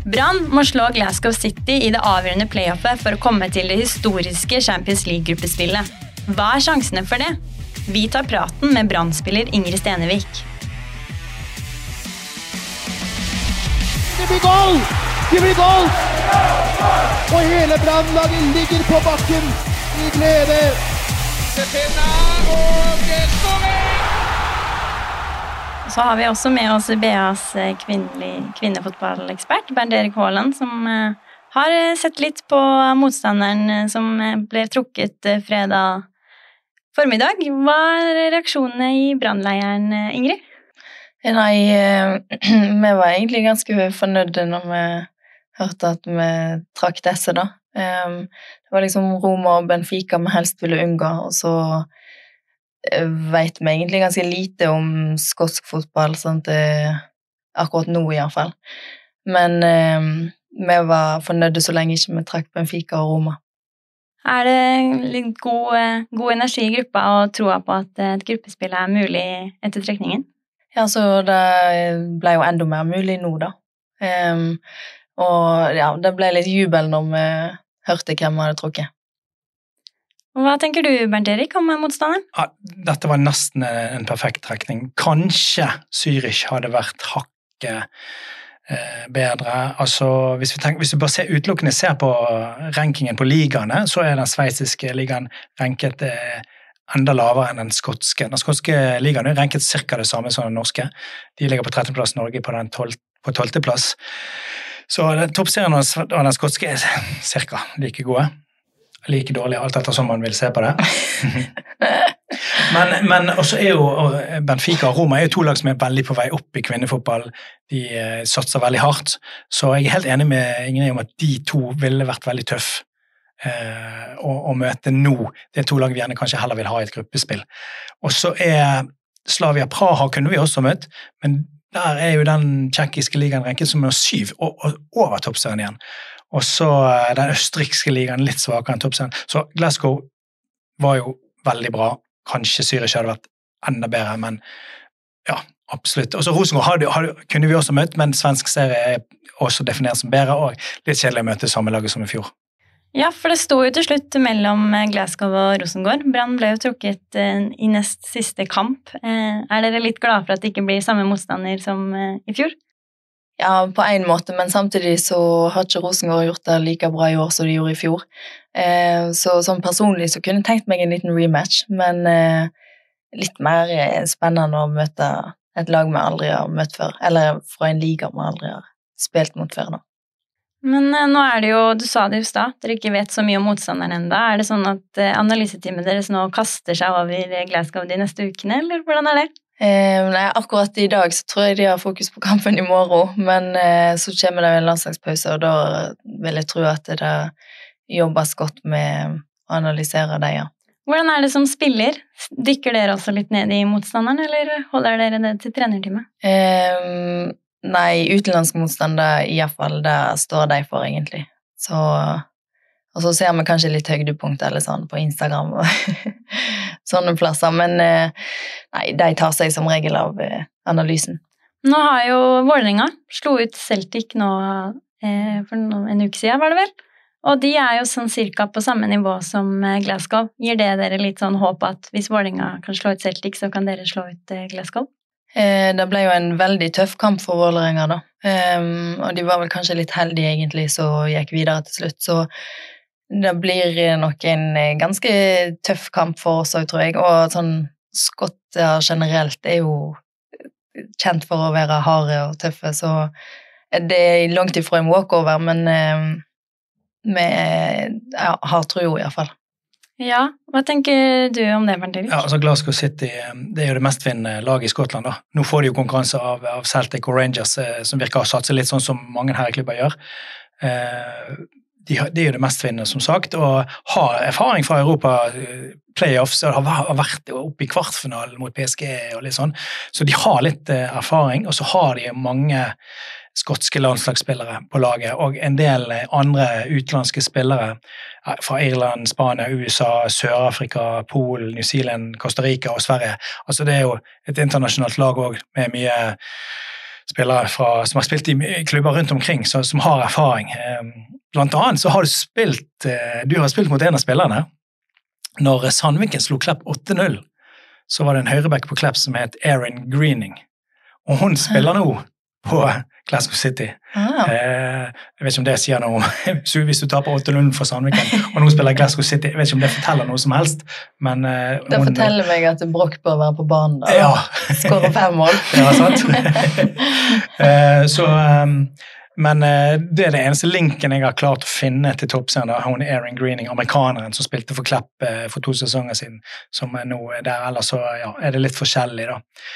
Brann må slå Glasgow City i det avgjørende playoffet for å komme til det historiske Champions League-gruppespillet. Hva sjansene for det? Vi tar praten med Brann-spiller Ingrid Stenevik. Det blir goal! Det blir goal! Og hele Brann-laget ligger på bakken i glede. Cepena og skåring! Så har vi også med oss BAs kvinnefotballekspert, Bernt Erik Haaland, som har sett litt på motstanderen som ble trukket fredag formiddag. Hva reaksjonene i Brannleiren, Ingrid? Nei, vi var egentlig ganske fornøyde når vi hørte at vi trakk disse da. Det var liksom Roma og Benfica vi helst ville unngå, og så vet vi egentlig ganske lite om skotsk fotball, sånn akkurat nå i hvert fall. Men vi var fornøyde så lenge ikke vi trakk Benfica og Roma. Er det litt god energi i gruppa og troa på at et gruppespill er mulig etter trekningen? Ja, så det ble jo enda mer mulig nå da. Og ja, det ble litt jubel når vi hørte hvem vi hadde trukket. Hva tenker du, Bernt Erik, om motstanderen? Ja, dette var nesten en perfekt trekning. Kanskje Zürich hadde vært hakket bedre. Altså, hvis du bare utelukkende ser på rankingen på ligaene, så er den sveitsiske ligaen ranket enda lavere enn den skotske. Den skotske ligaen er ranket cirka det samme som den norske. De ligger på 13. plass, Norge på 12. plass. Så toppserien av den skotske er cirka like gode. Like dårlig, alt etter som man vil se på det. men også er jo Benfica og Roma er jo to lag som er veldig på vei opp i kvinnefotball. De satser veldig hardt, så jeg er helt enig med Ingrid om at de to ville vært veldig tøff å møte nå. Det er to lag vi gjerne kanskje heller vil ha i et gruppespill. Og så er Slavia Praha kunne vi også møtt, men der er jo den tjekkiske ligaen ranket som er 7 og over toppserien igjen. Og så den østerrikske ligaen litt svakere enn toppserien. Så Glasgow var jo veldig bra. Kanskje Zürich hadde vært enda bedre, men ja, absolutt. Og så Rosengård kunne vi også møtt, men svensk serie er også definert som bedre, og litt kjedelig å møte samme laget som i fjor. Ja, for det sto jo til slutt mellom Glasgow og Rosengård. Brann ble jo trukket i nest siste kamp. Er dere litt glad for at det ikke blir samme motstander som i fjor? Ja, på en måte, men samtidig så har ikke Rosengård gjort det like bra i år som de gjorde i fjor. Så som personlig så kunne jeg tenkt meg en liten rematch, men litt mer spennende å møte et lag vi aldri har møtt før, eller fra en liga vi aldri har spilt mot før da. Men nå er det jo, du sa det jo da, dere ikke vet så mye om motstanderen enda. Er det sånn at analyseteamet deres nå kaster seg over Glasgow de neste ukene, eller hvordan er det? Nei, akkurat i dag så tror jeg de har fokus på kampen i morgen, men så kommer det en landslagspause, og da vil jeg tro at det jobbes godt med å analysere det, ja. Hvordan er det som spiller? Dykker dere også litt ned i motstanderen, eller holder dere det til trenerteamet? Nei, utenlandsk motstander i hvert fall, det står de for egentlig. Og så ser vi kanskje litt høydepunkt eller sånn på Instagram og sånne plasser, men nei, de tar seg som regel av analysen. Nå har jo Vålerenga slo ut Celtic nå for en uke siden, var det vel? Og de er jo sånn cirka på samme nivå som Glasgow. Gir det dere litt sånn håp at hvis Vålerenga kan slå ut Celtic, så kan dere slå ut Glasgow? Det ble jo en veldig tøff kamp for Vålerenga da, og de var vel kanskje litt heldige egentlig, så gikk videre til slutt, så det blir nok en ganske tøff kamp for oss, tror jeg, og sånn skotter generelt er jo kjent for å være harde og tøffe, så det er langt ifra en walkover, men vi har tro i hvert fall. Ja, hva tenker du om det, Bernt Erik? Ja, altså Glasgow City, det er jo det mestvinnende laget i Skottland da. Nå får de jo konkurranse av Celtic og Rangers, som virker å satse litt sånn som mange herreklubber gjør. Det er jo det mestvinnende, som sagt, og har erfaring fra Europa playoffs, og har vært oppe i kvartfinalen mot PSG og litt sånn, så de har litt erfaring, og så har de mange skotske landslagsspillere på laget, og en del andre utenlandske spillere fra Irland, Spania, USA, Sør-Afrika, Polen, New Zealand, Costa Rica og Sverige. Altså det er jo et internasjonalt lag også, med mye spillere som har spilt i klubber rundt omkring, som har erfaring. Blant annet så har du har spilt mot en av spillerne. Når Sandviken slo Klepp 8-0, så var det en høyreback på Klepp som het Erin Greening. Og hun spiller nå på Glasgow City. Jeg vet ikke om det sier noe om, hvis du tar på 8-0 for Sandviken, og nå spiller Glasgow City, jeg vet ikke om det forteller noe som helst, men det forteller meg at Broch bør være på banen da, ja. Skårer 5 mål. Ja, sant. Men det det eneste linken jeg har klart å finne til toppserien, hun Erin Greening, amerikaneren som spilte for Klepp for 2 sesonger siden, som nå der, ellers så ja, det litt forskjellig da.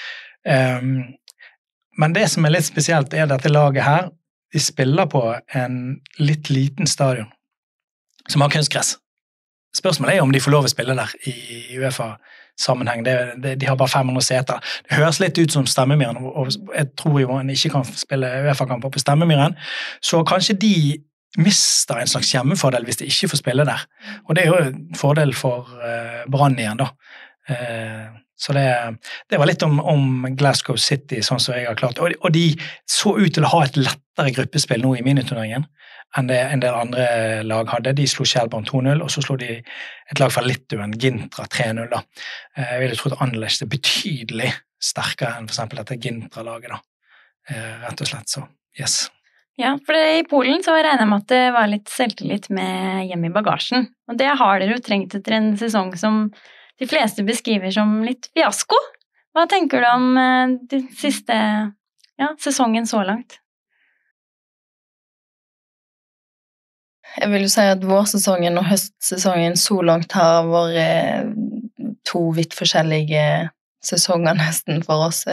Men det som litt spesielt dette laget her, de spiller på en litt liten stadion, som har kunstgress. Spørsmålet om de får lov å spille der i UEFA-sammenheng. De har bare 500 seter. Det høres litt ut som Stemmemyren, og jeg tror jo man ikke kan spille UEFA-kamper på Stemmemyren, så kanskje de mister en slags hjemmefordel hvis de ikke får spille der. Og det jo en fordel for Brann igjen da. Så det var litt om Glasgow City, sånn som jeg har klart. Og de så ut til å ha et lettere gruppespill nå i miniturneringen enn det en del andre lag hadde. De slo Shelbourne 2-0, og så slo de et lag fra Litauen, Gintra 3-0 da. Jeg ville trodd Anderlecht betydelig sterkere enn for eksempel dette Gintra-laget da. Rett og slett, så yes. Ja, for i Polen så regner jeg med at det var litt selvtillit med hjemme i bagasjen. Og det har dere jo trengt etter en sesong som de fleste beskriver som litt fiasko. Hva tenker du om den siste sesongen så langt? Jeg vil jo si at vårsesongen og høstsesongen så langt har vært 2 vidt forskjellige sesonger nesten for oss.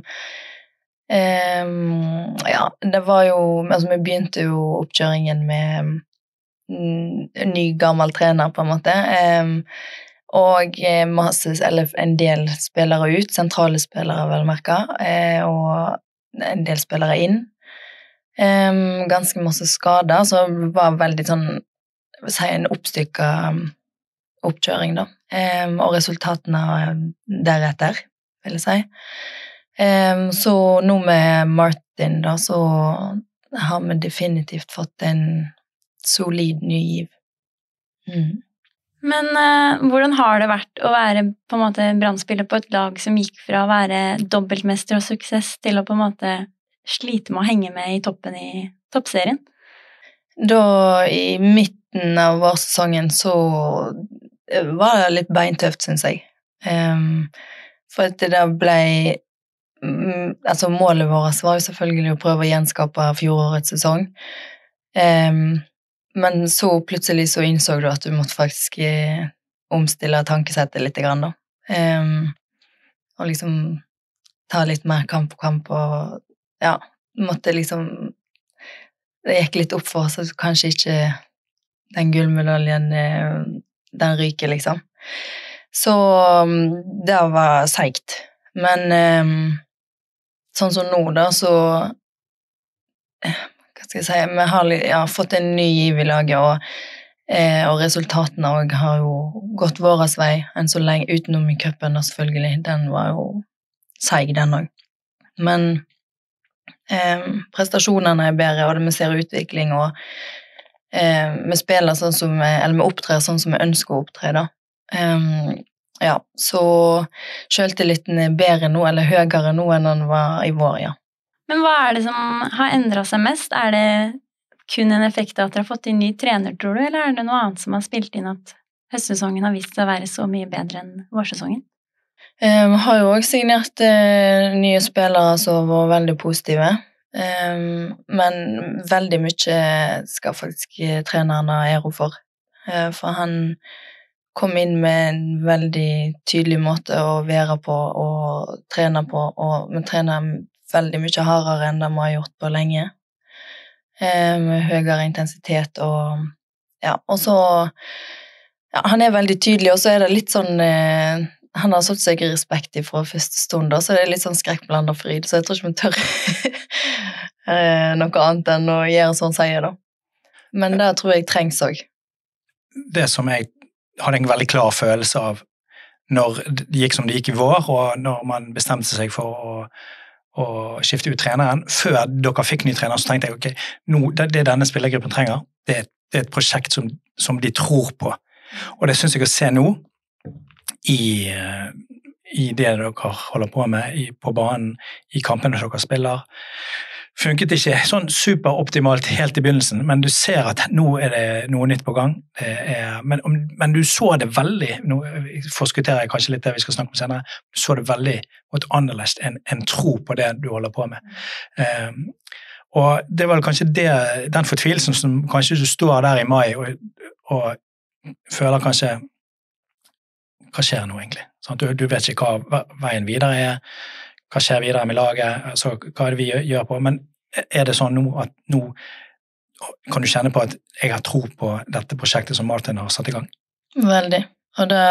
Ja, det var jo, altså vi begynte jo oppkjøringen med en ny gammel trener på en måte, og en del spillere ut, sentrale spillere vel merket, og en del spillere inn. Ganske masse skader, så det var veldig sånn, jeg vil si en oppstykket oppkjøring da, og resultatene deretter, vil jeg si. Så nå med Martin da, så har vi definitivt fått en solid ny giv. Men hvordan har det vært å være på en måte Brann-spiller på et lag som gikk fra å være dobbeltmester og suksess til å på en måte slite med å henge med i toppen i toppserien? Da i midten av vårsesongen så var det litt beintøft, synes jeg. For at det ble altså målet vårt var jo selvfølgelig å prøve å gjenskape fjorårets sesong. Men så plutselig så innså du at du måtte faktisk omstille tankesettet litt grann da. Og liksom ta litt mer kamp på kamp, og ja, måtte liksom det gikk litt opp for oss at kanskje ikke den gullmedaljen den ryker liksom. Så det var seigt. Men sånn som nå da, så skal jeg si, vi har fått en ny giv i laget, og resultatene har jo gått våres vei enn så lenge, utenom i cupen da selvfølgelig, den var jo seig den også. Men prestasjonene bedre, og vi ser utvikling, og vi spiller sånn som eller vi opptrer sånn som vi ønsker å opptre da. Ja, så selvtilliten bedre nå, eller høyere nå enn den var i vår, ja. Men hva det som har endret seg mest? Det kun en effekt av at dere har fått inn ny trener, tror du, eller det noe annet som har spilt inn at høstsesongen har vist seg å være så mye bedre enn vårsesongen? Vi har jo også signert nye spillere som var veldig positive, men veldig mye skal faktisk treneren ha ære for. For han kom inn med en veldig tydelig måte å være på og trene på, og vi trener veldig mye hardere enn det vi har gjort på lenge. Med høyere intensitet, og ja, og så ja, han veldig tydelig, og så det litt sånn han har satt seg i respekt fra første stund, da, så det litt sånn skrekkblandet fryd, så jeg tror ikke vi tør noe annet enn å gjøre sånn sier da. Men det tror jeg trengs også. Det som jeg hadde en veldig klar følelse av når det gikk som det gikk i vår, og når man bestemte seg for skifte ut treneren. Før dere fikk ny trener, så tenkte jeg, ok, det denne spillergruppen trenger, det er et prosjekt som de tror på. Og det synes jeg å se nå i det dere holder på med på banen, i kampene dere spiller. Funket ikke sånn superoptimalt helt i begynnelsen, men du ser at nå er det noe nytt på gang. Men du så det veldig, nå forskutterer jeg kanskje litt det vi skal snakke om senere, du så det veldig mot Anderlecht, en tro på det du holder på med. Og det var kanskje den fortvilelsen som kanskje du står der i mai og føler kanskje, hva skjer nå egentlig? Sånn, du vet ikke hva veien videre er, hva skjer videre med laget, altså, hva det vi gjør på, men er det sånn nå at nå kan du kjenne på at jeg har tro på dette prosjektet som Martin har satt i gang? Veldig, og det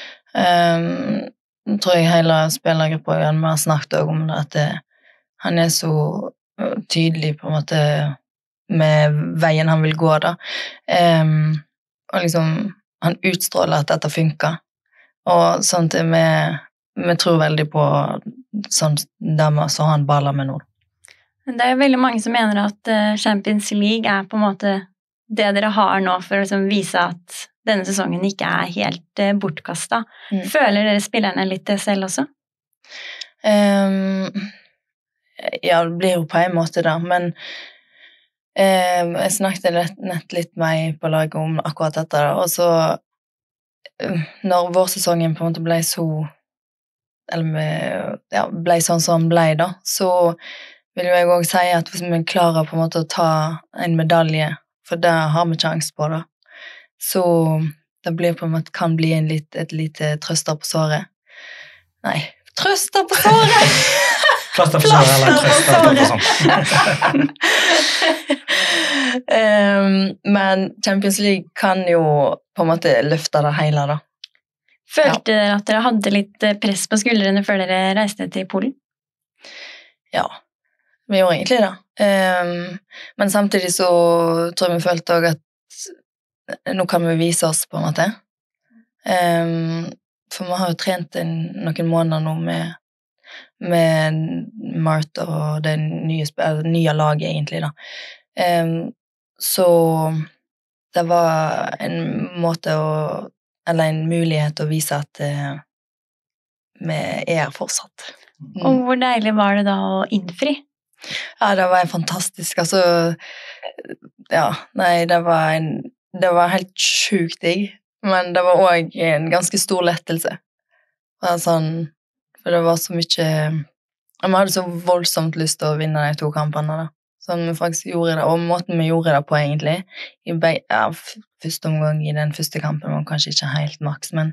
tror jeg hele spillergruppen har snakket om det, at han er så tydelig på en måte med veien han vil gå da, og liksom han utstråler at dette funker, og sånn at vi tror veldig på sånn damer som han baller med nå. Det er jo veldig mange som mener at Champions League er på en måte det dere har nå for å liksom vise at denne sesongen ikke er helt bortkastet. Føler dere spillerne litt det selv også? Ja, det blir jo på en måte da, men jeg snakket nett litt med på laget om akkurat dette da, og så når vårsesongen på en måte ble så ble sånn som ble da, så vil jeg også si at hvis vi klarer på en måte å ta en medalje, for det har vi sjans på da, så det blir på en måte, kan bli et lite trøster på såret. Nei, trøster på såret! Plaster på såret, eller trøster på sånt. Men Champions League kan jo på en måte løfte det hele da. Følte dere at dere hadde litt press på skuldrene før dere reiste til Polen? Ja, vi gjorde egentlig det. Men samtidig så tror jeg vi følte også at nå kan vi vise oss på en måte. For vi har jo trent noen måneder nå med Mart og det nye laget egentlig da. Så det var en måte eller en mulighet å vise at vi er fortsatt. Og hvor deilig var det da å innfri? Ja, det var fantastisk. Altså, ja, nei, det var helt sjukt digg, men det var også en ganske stor lettelse. For det var så mye... Vi hadde så voldsomt lyst til å vinne de 2 kampene da. Sånn vi faktisk gjorde det, og måten vi gjorde det på egentlig, første omgang i den første kampen var kanskje ikke helt maks, men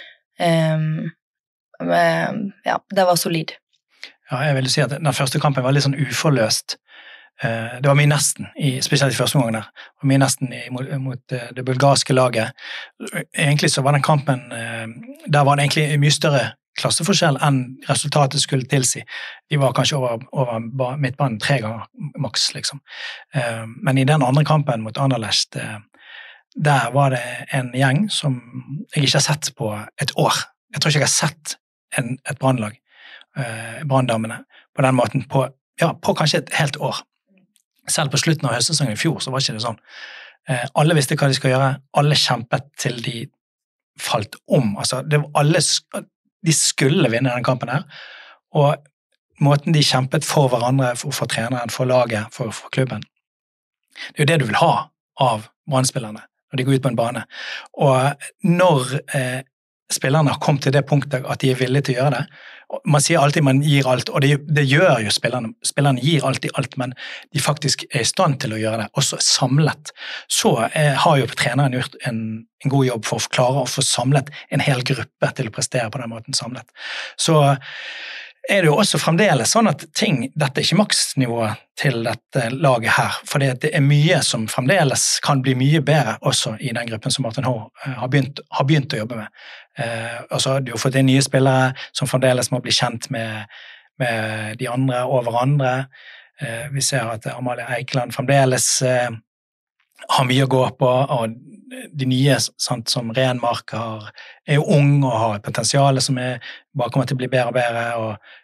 ja, det var solid. Ja, jeg vil si at den første kampen var litt sånn uforløst. Det var mye nesten, spesielt i første omgang der, var mye nesten mot det bulgarske laget. Egentlig så var den kampen, der var det egentlig mye større klasseforskjell enn resultatet skulle tilsi. De var kanskje over midtbanen 3 ganger maks, liksom. Men i den andre kampen mot Anderlecht, der var det en gjeng som jeg ikke har sett på et år. Jeg tror ikke jeg har sett et brannlag, branndamene, på den måten, på kanskje et helt år. Selv på slutten av høstsesongen i fjor, så var ikke det sånn. Alle visste hva de skal gjøre, alle kjempet til de falt om. Altså, de skulle vinne den kampen her, og måten de kjempet for hverandre, for treneren, for laget, for klubben. Det er jo det du vil ha av brannspillerne når de går ut på en bane. Og når spillerne har kommet til det punktet at de er villige til å gjøre det, man sier alltid man gir alt, og det gjør jo spillerne gir alltid alt, men de faktisk er i stand til å gjøre det, også samlet. Så har jo treneren gjort en god jobb for å klare å få samlet en hel gruppe til å prestere på den måten samlet. Så er det jo også fremdeles sånn at dette er ikke maksnivået til dette laget her, for det er mye som fremdeles kan bli mye bedre også i den gruppen som Martin H. har begynt å jobbe med. Altså, du har fått inn nye spillere som fremdeles må bli kjent med de andre og hverandre. Vi ser at Amalie Eikeland fremdeles har mye å gå på, og de nye, sant, som Renmark er jo ung og har et potensial som bare kommer til å bli bedre og bedre, og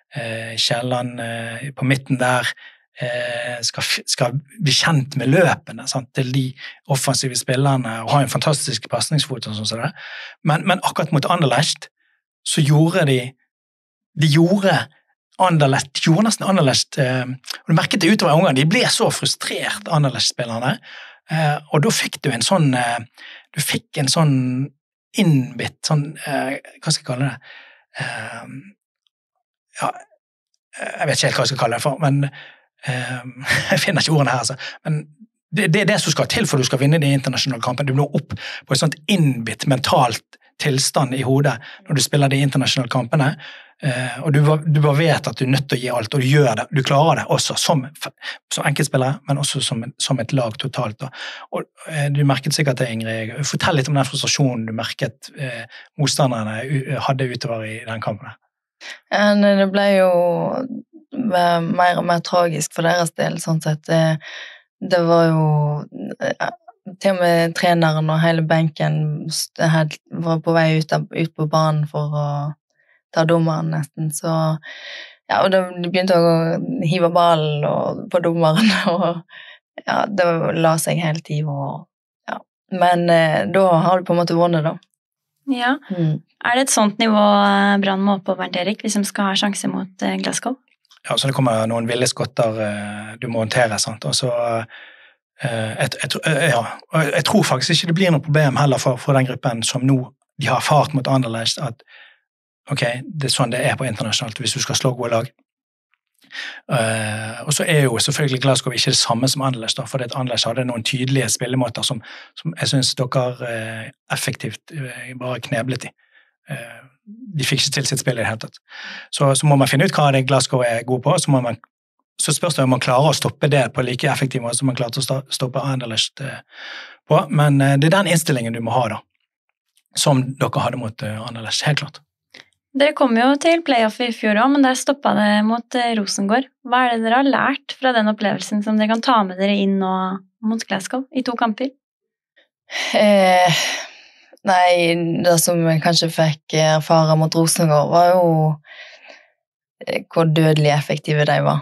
Kjelland på midten der skal bli kjent med løpene til de offensive spillerne og ha en fantastisk pasningsfot og sånn som det. Men akkurat mot Anderlecht så gjorde de gjorde nesten Anderlecht, og du merket det utover omgang, de ble så frustrert, Anderlecht-spillerne, og da fikk du en sånn innbitt, hva skal jeg kalle det? Ja, jeg vet ikke helt hva jeg skal kalle det for, men jeg finner ikke ordene her, altså. Men det er det som skal til for du skal vinne de internasjonale kampene. Du når opp på et sånt innbitt mentalt tilstand i hodet når du spiller de internasjonale kampene, og du bare vet at du er nødt til å gi alt, og du gjør det, du klarer det også som enkeltspillere, men også som et lag totalt. Og du merket sikkert det, Ingrid. Fortell litt om den frustrasjonen du merket motstanderne hadde utover i den kampen. Det ble jo mer og mer tragisk for deres del, sånn sett. Det var jo til og med treneren og hele benken var på vei ut på banen for å ta dommeren nesten, så ja, og de begynte å hive ballen på dommeren, og ja, det la seg hele tiden, og ja, men da har du på en måte vunnet da. Ja, det et sånt nivå Brann må på, Bernt Erik, hvis de skal ha sjanse mot Glasgow? Ja, så det kommer noen ville skotter du må håndtere, sant, og så jeg tror faktisk ikke det blir noe problem heller for den gruppen som nå de har erfart mot Anderlecht, at ok, det sånn det på internasjonalt hvis du skal slå gode lag. Og så jo selvfølgelig Glasgow ikke det samme som Anderlecht, for Anderlecht hadde noen tydelige spillemåter som jeg synes dere effektivt bare kneblet i. De fikk ikke til sitt spill i det hele tatt. Så må man finne ut hva det Glasgow god på, så spørs det om man klarer å stoppe det på like effektiv måte som man klarte å stoppe Anderlecht på, men det den innstillingen du må ha da, som dere hadde mot Anderlecht, helt klart. Dere kom jo til playoff i fjor også, men der stoppet det mot Rosengård. Hva det dere har lært fra den opplevelsen som dere kan ta med dere inn nå mot Glasgow i 2 kamper? Nei, det som jeg kanskje fikk erfare mot Rosengård var jo hvor dødelig effektive de var.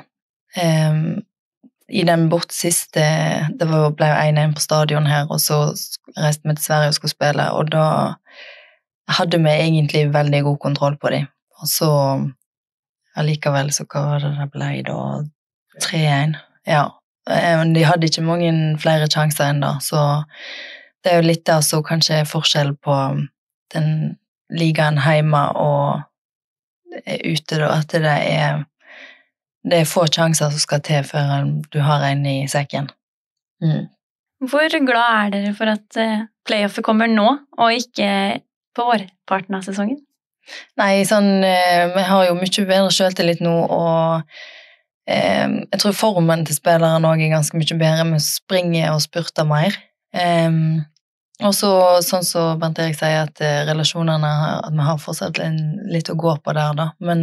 I den bort siste, det ble 1-1 på stadion her, og så reiste vi til Sverige og skulle spille, og da hadde vi egentlig veldig god kontroll på dem. Og så allikevel så hva var det ble da? 3-1. Ja, men de hadde ikke mange flere sjanser enda, så det jo litt der så kanskje forskjell på den ligaen hjemme og ute da, at det få sjanser som skal til før du har en i sekken. Hvor glad dere for at playoffet kommer nå, og ikke på vårparten av sesongen? Nei, vi har jo mye bedre selvtillit nå, og jeg tror formen til spilleren også ganske mye bedre, vi springer og spurter mer. Og så, sånn som Bernt Erik sier, at relasjonene, at vi har fortsatt litt å gå på der da, men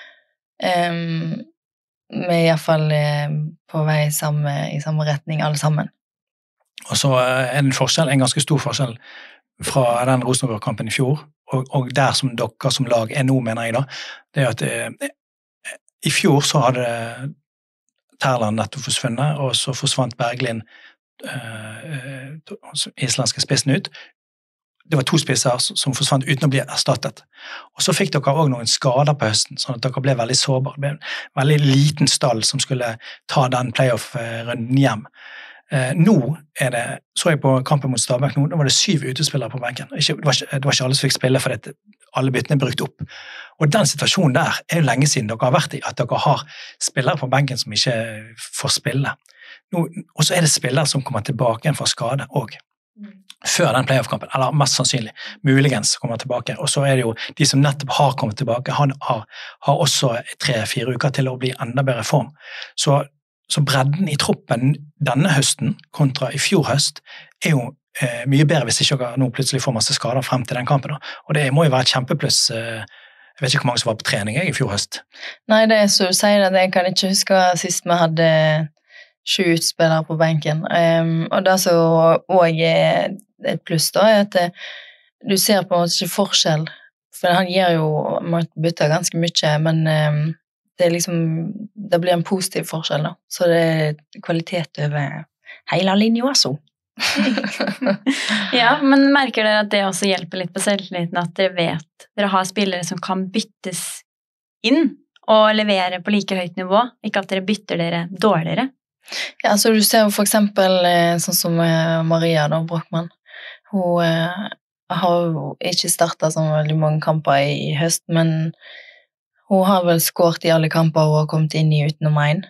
vi I hvert fall på vei i samme retning alle sammen. Og så en forskjell, en ganske stor forskjell fra den Rosenborg-kampen i fjor, og der som dere som lag nå, mener jeg da, det at i fjor så hadde Terland nettopp forsvunnet, og så forsvant Berglind, islandske spissen ut. Det var 2 spisser som forsvant uten å bli erstattet. Og så fikk dere også noen skader på høsten, sånn at dere ble veldig sårbare. Det ble en veldig liten stall som skulle ta den playoff-runden hjem. Nå det, så jeg på kampen mot Stabæk nå, da var det 7 utespillere på benken. Det var ikke alle som fikk spille, for alle byttene brukt opp. Og den situasjonen der jo lenge siden dere har vært i, at dere har spillere på benken som ikke får spille. Og så det spillere som kommer tilbake igjen fra skade også. Før den playoff-kampen, eller mest sannsynlig, muligens kommer tilbake, og så det jo de som nettopp har kommet tilbake, han har også 3-4 uker til å bli enda bedre form. Så bredden i troppen denne høsten kontra i fjor høst jo mye bedre hvis ikke dere nå plutselig får masse skader frem til den kampen. Og det må jo være et kjempepluss. Jeg vet ikke hvor mange som var på trening i fjor høst. Nei, det så du sier at jeg kan ikke huske sist vi hadde 7 utspillere på benken. Og det som også et pluss da, at du ser på en måte ikke forskjell, for han gir jo, man bytter ganske mye, men det liksom, det blir en positiv forskjell da, så det kvalitet over hele linjen også. Ja, men merker dere at det også hjelper litt på selvtilliten, at dere vet, dere har spillere som kan byttes inn og levere på like høyt nivå, ikke at dere bytter dere dårligere? Ja, så du ser for eksempel sånn som Maria da, Brochmann, hun har jo ikke startet så veldig mange kamper i høst, men hun har vel skåret i alle kamper og har kommet inn i utenom en.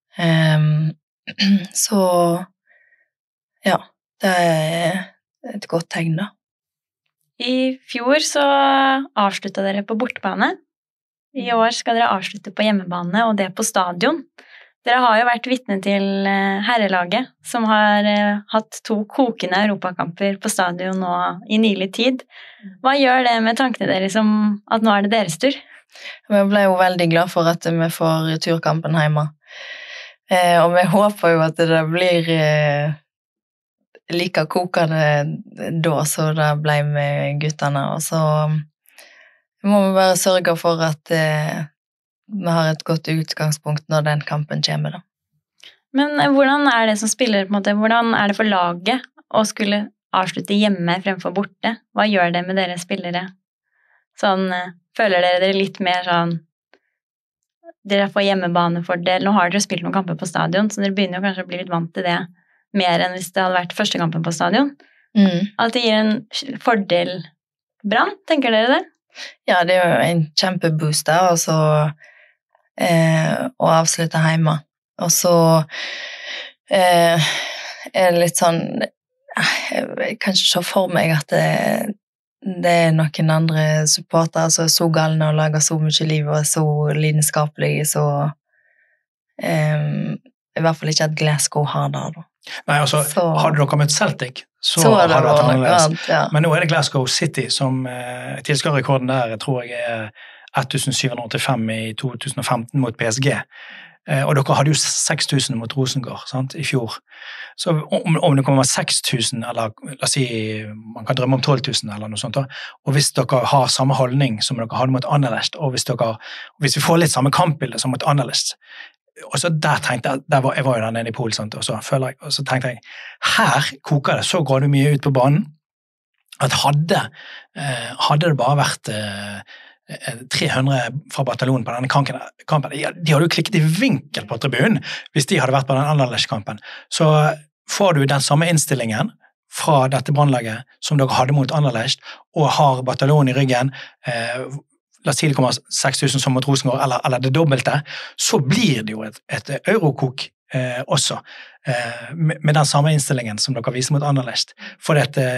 Så ja, det et godt tegn da. I fjor så avsluttet dere på bortbane. I år skal dere avslutte på hjemmebane, og det på stadion. Dere har jo vært vitne til herrelaget, som har hatt 2 kokende europakamper på stadion nå i nylig tid. Hva gjør det med tankene deres om at nå det deres tur? Vi ble jo veldig glad for at vi får turkampen hjemme. Og vi håper jo at det blir like kokende da, så det ble med guttene. Og så må vi bare sørge for at vi har et godt utgangspunkt når den kampen kommer da. Men hvordan det som spiller, på en måte? Hvordan det for laget å skulle avslutte hjemme fremfor borte? Hva gjør det med dere spillere? Sånn, føler dere litt mer sånn, dere får hjemmebanefordel, nå har dere spilt noen kamper på stadion, så dere begynner jo kanskje å bli litt vant til det, mer enn hvis det hadde vært første kampen på stadion. At det gir en fordel Brann, tenker dere det? Ja, det jo en kjempeboost da, og så å avslutte hjemme. Og så det litt sånn, jeg kan ikke se for meg at det noen andre supportere som så galne og lager så mye liv og så lidenskapelige, så i hvert fall ikke at Glasgow har det da. Nei, altså, hadde dere møtt Celtic, så hadde det vært annerledes. Ja. Men nå det Glasgow City som tilskuerrekorden der, tror jeg 1785 i 2015 mot PSG. Og dere hadde jo 6000 mot Rosengård, sant, i fjor. Så om det kommer 6000, eller la oss si, man kan drømme om 12 000 eller noe sånt da, og hvis dere har samme holdning som dere hadde mot Anderlecht, og hvis vi får litt samme kampbilde som mot Anderlecht, og så der tenkte jeg, jeg var jo der nede i Polen, og så tenkte jeg, her koker det så grådig mye ut på banen, at hadde det bare vært 300 fra bataljonen på denne kampen, ja, de hadde jo klikket i vinkel på tribunen hvis de hadde vært på den Anderlecht-kampen. Så får du den samme innstillingen fra dette brannlaget som dere hadde mot Anderlecht, og har bataljonen i ryggen, la oss si det kommer 6000 som mot Rosengård, eller det dobbelte, så blir det jo et eurokok også, med den samme innstillingen som dere viser mot Anderlecht. For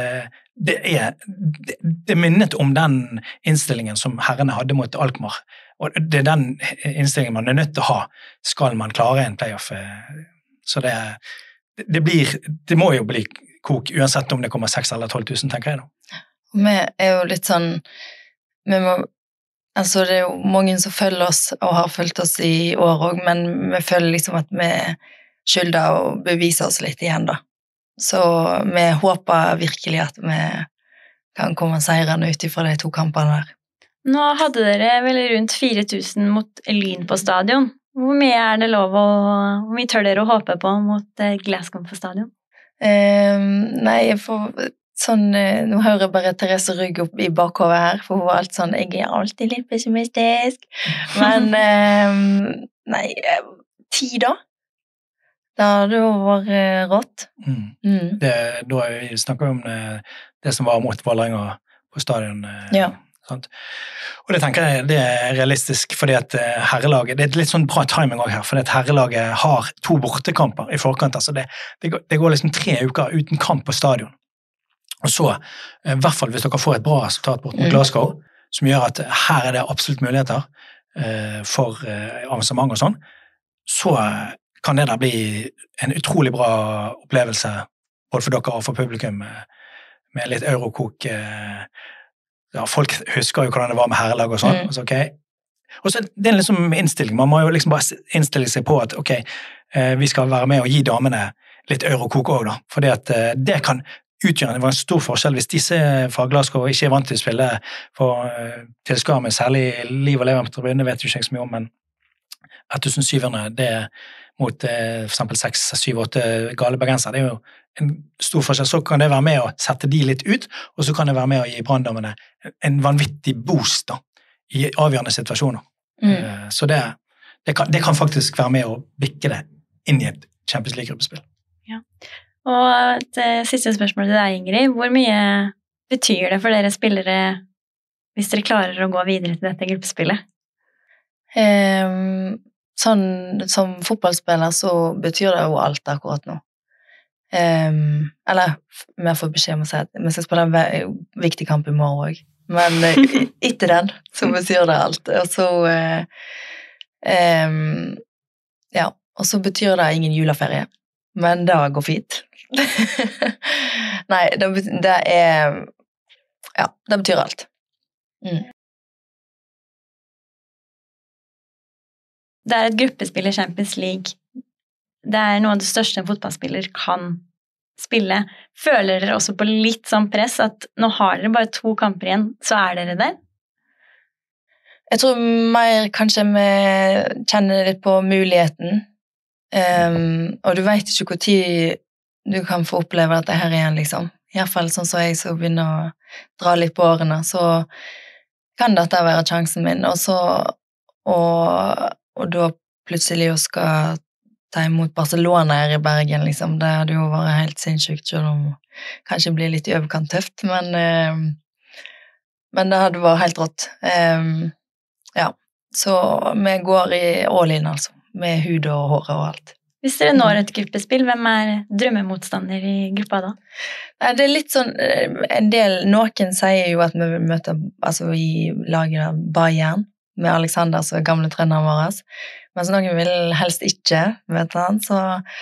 det minnet om den innstillingen som herrene hadde mot Alkmaar, og det den innstillingen man nødt til å ha, skal man klare en playoff. Så det må jo bli kok, uansett om det kommer 6 eller 12 000, tenker jeg nå. Vi jo litt sånn, altså det jo mange som følger oss, og har følt oss i år også, men vi føler liksom at vi skylder å bevise oss litt igjen da. Så vi håper virkelig at vi kan komme seirende ut ifra de 2 kampene der. Nå hadde dere vel rundt 4000 mot Lyn på stadion. Hvor mye det lov hvor mye tør dere å håpe på mot Glasgow på stadion? Nei, jeg får sånn, nå hører jeg bare Therese Rygg opp i bakhovet her, for hun var alt sånn, jeg alltid litt pessimistisk, men nei, 10 da? Da hadde jo vært rått. Da vi snakker om det som var mot Vålerenga på stadion. Ja. Sant? Og det tenker jeg det realistisk, fordi at herrelaget, det litt sånn bra timing også her, fordi at herrelaget har 2 bortekamper i forkant, altså det går liksom 3 uker uten kamp på stadion. Og så, i hvert fall hvis dere får et bra resultat bort mot Glasgow, som gjør at her det absolutt muligheter for avansement og sånn, så kan det da bli en utrolig bra opplevelse, både for dere og for publikum, med litt eurokok. Ja, folk husker jo hvordan det var med herrelag og sånn. Altså, okay. Og så det liksom innstilling. Man må jo liksom bare innstille seg på at ok, vi skal være med og gi damene litt eurokok også da, fordi at det kan utgjøre en stor forskjell hvis disse fra Glasgow ikke vant til å spille for tilskuere med særlig liv og leven på tribunen, vet jo ikke så mye om, men 1700, det mot for eksempel 6, 7, 8 gale bergenser, det jo en stor forskjell. Så kan det være med å sette de litt ut, og så kan det være med å gi branndommene en vanvittig boost da, i avgjørende situasjoner. Så det kan faktisk være med å bikke det inn i et Champions League-gruppespill. Ja. Og et siste spørsmål til deg, Ingrid. Hvor mye betyr det for dere spillere hvis dere klarer å gå videre til dette gruppespillet? Sånn som fotballspiller så betyr det jo alt akkurat nå. Eller vi har fått beskjed om å si at vi skal spille en viktig kamp i morgen også. Men etter den så betyr det alt. Og så ja, og så betyr det ingen juleferie. Men det går fint. Nei, det ja, det betyr alt. Det et gruppespill i Champions League. Det noe av det største en fotballspiller kan spille. Føler dere også på litt sånn press at nå har dere bare 2 kamper igjen, så dere der? Jeg tror mer kanskje vi kjenner litt på muligheten. Og du vet ikke hvor tid du kan få oppleve dette her igjen, liksom. I hvert fall sånn som jeg så begynner å dra litt på årene, så kan dette være sjansen min. Og da plutselig jo skal ta imot Barcelona her i Bergen, liksom. Det hadde jo vært helt sinnssykt, selv om det kanskje blir litt i overkant tøft, men det hadde vært helt rått. Ja, så vi går i all-in, altså, med hud og hår og alt. Hvis dere når et gruppespill, hvem drømmemotstander i gruppa da? Det litt sånn, noen sier jo at vi vil møte altså, i laget Bayern, med Alexander, som gamle treneren vår, mens noen vil helst ikke møte han, så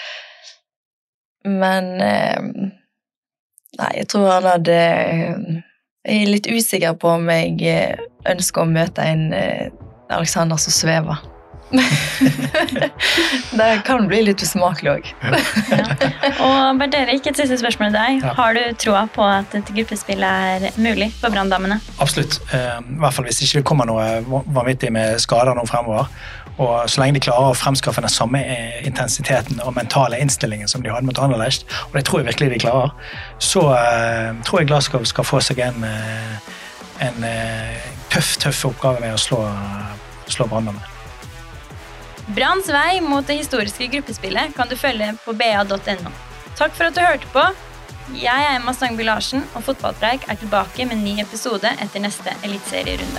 men nei, jeg tror han hadde jeg litt usikker på om jeg ønsker å møte en Alexander som svever. Det kan bli litt usmakelig også. Ja. Og Bernt Erik, et siste spørsmål til deg. Ja. Har du troa på at et gruppespill mulig for branndammene? Absolutt. I hvert fall hvis ikke det kommer noe vanvittig med skader nå fremover. Og så lenge de klarer å fremskaffe den samme intensiteten og mentale innstillingen som de hadde mot Anderlecht, og det tror jeg virkelig de klarer, så tror jeg Glasgow skal få seg en tøff oppgave med å slå branndammene. Branns vei mot det historiske gruppespillet kan du følge på ba.no. Takk for at du hørte på. Jeg Emma Stangby Larsen, og Fotballpreik tilbake med en ny episode etter neste elitserierunde.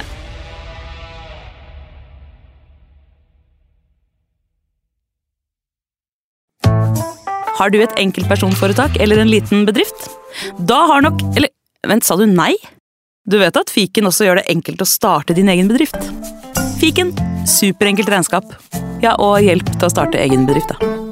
Har du et enkeltpersonforetak eller en liten bedrift? Da har nok... Eller, vent, sa du nei? Du vet at Fiken også gjør det enkelt å starte din egen bedrift. Fiken, superenkelt regnskap. Ja, og hjelp til å starte egen bedrift da.